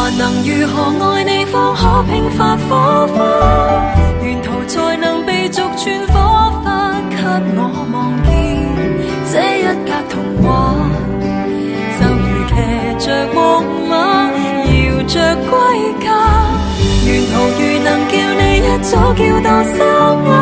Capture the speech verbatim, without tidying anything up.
還能如何愛你方可迸發火花？沿途才能被逐寸火花給我望見這一格童話，就如騎着木馬搖着歸家，沿途如能叫你一早叫到心。